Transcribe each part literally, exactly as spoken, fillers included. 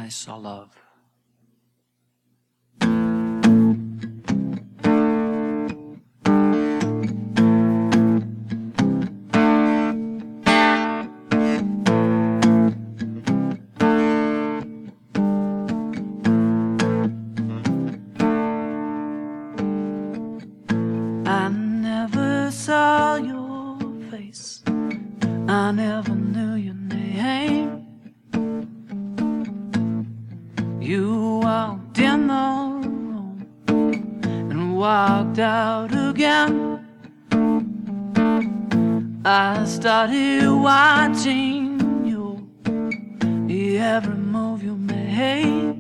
I saw love. I never saw your face, I never knew your name. You walked in the room and walked out again. I started watching you, every move you made.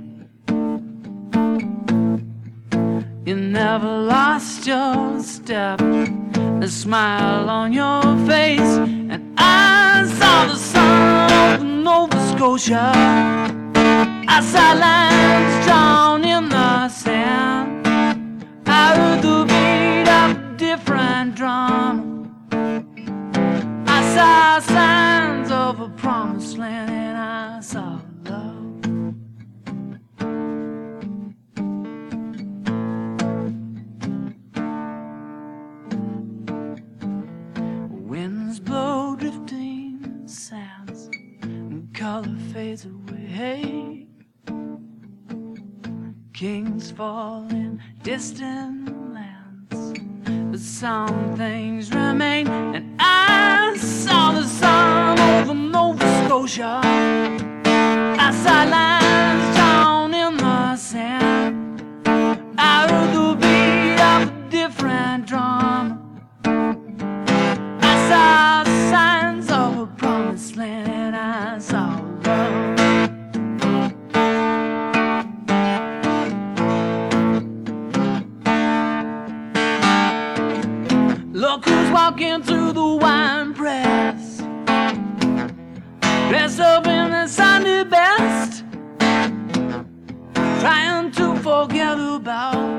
You never lost your step, a smile on your face. And I saw the sun over Nova Scotia, I saw lines drawn in the sand. I heard the beat of a different drum. I saw signs of a promised land, and I saw love. Winds blow drifting sands, and color fades away. Kings fall in distant lands, but some things remain. And I saw the sun over Nova Scotia, I saw lines drawn in the sand. I heard the beat of a different drum. I saw signs of a promised land, and I saw love. Look who's walking through the wine press, dressed up in the Sunday best, trying to forget about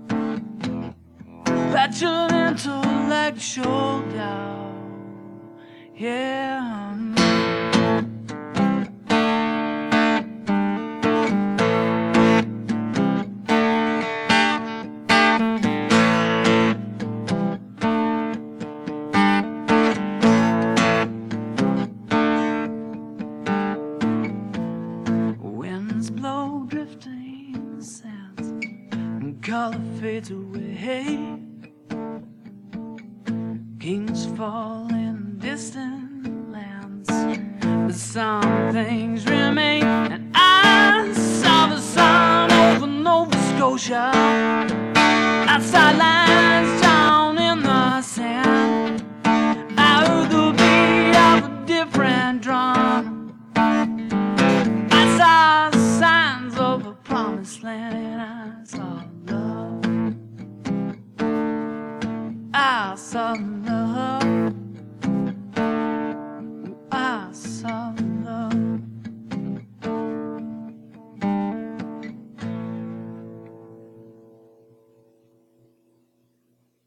wretched intellectual doubt. Yeah. Winds blow drifting sands, and color fades away. Kings fall in distant lands, but some things remain. And I saw the sun over Nova Scotia, I saw lines drawn in the sand. I heard the beat of a different drum. I saw signs of a promised land, and I saw love. I saw love. I saw love.